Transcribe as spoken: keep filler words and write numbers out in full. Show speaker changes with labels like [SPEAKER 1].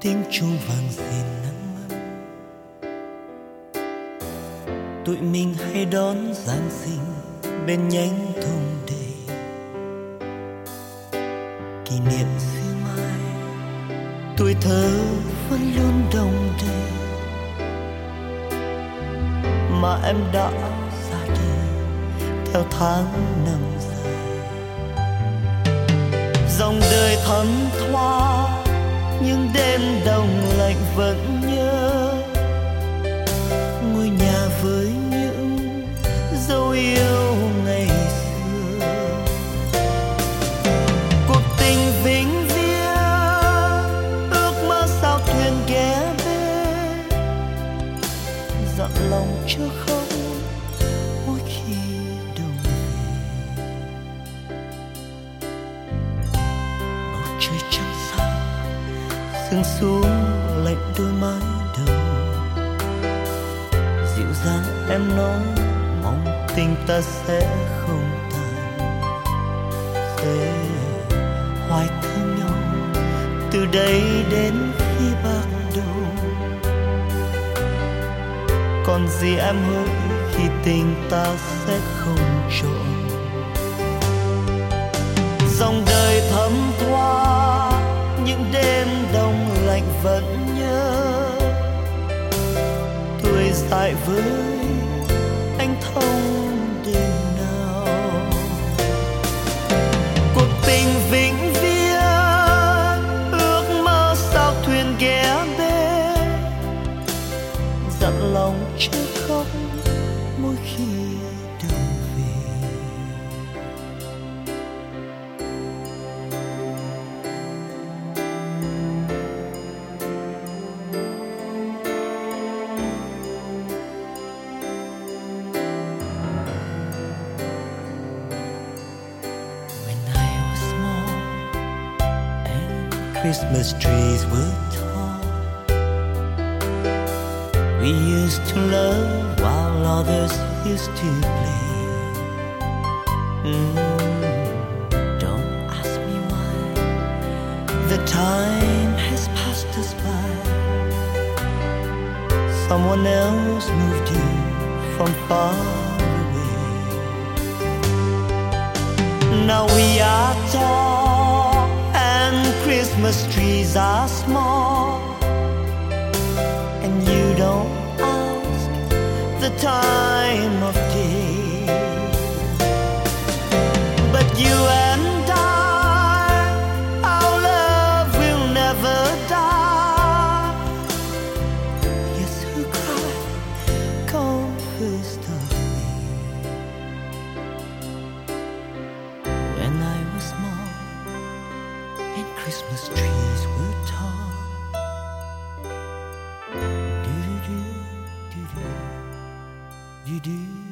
[SPEAKER 1] tiếng chuông vang rền nắng ấm. Tụi mình hay đón Giáng sinh bên nhánh thùng đầy kỷ niệm xưa mai, tuổi thơ vẫn luôn đông đầy mà em đã ra đời theo tháng năm dài. Dòng đời thấm thoa những đêm đông lạnh vẫn nhớ ngôi nhà với những dấu yêu ngày xưa. Cuộc tình vĩnh viễn ước mơ sao thuyền ghé bên, dặn lòng chưa khóc mỗi khi đông về. Bầu trời trắng sao sương xuống lạnh đôi mái đầu, dịu dàng em nói mong tình ta sẽ không tàn. Sẽ hoài thương nhau từ đây đến khi bạc đầu. Còn gì em hỡi khi tình ta sẽ không trọn. Dòng đời thấm thoa những đêm đông lạnh vẫn nhớ, tuổi dại với anh thông đêm nào. Cuộc tình vĩnh viễn ước mơ sao thuyền ghé bên, dặn lòng chưa khóc mỗi khi đông về. Christmas trees were tall. We used to love while others used to play. Mm, don't ask me why. The time has passed us by. Someone else moved in from far away. Now we are tall, Christmas trees are small, and you don't ask the time of day. But you and I, our love will never die. Yes, who cried, come first of me. When I was small and Christmas trees were tall. Do do do do do do do.